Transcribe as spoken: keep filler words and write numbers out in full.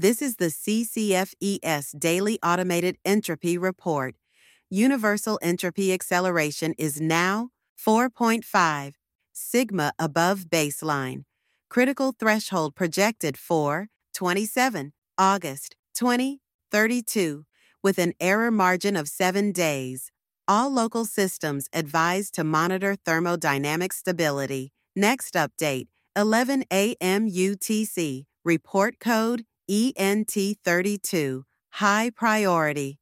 This is the C C F E S Daily Automated Entropy Report. Universal entropy acceleration is now four point five, sigma above baseline. Critical threshold projected for twenty-seven August twenty thirty-two, with an error margin of seven days. All local systems advised to monitor thermodynamic stability. Next update, eleven A M U T C, report code E N T thirty-two, high priority.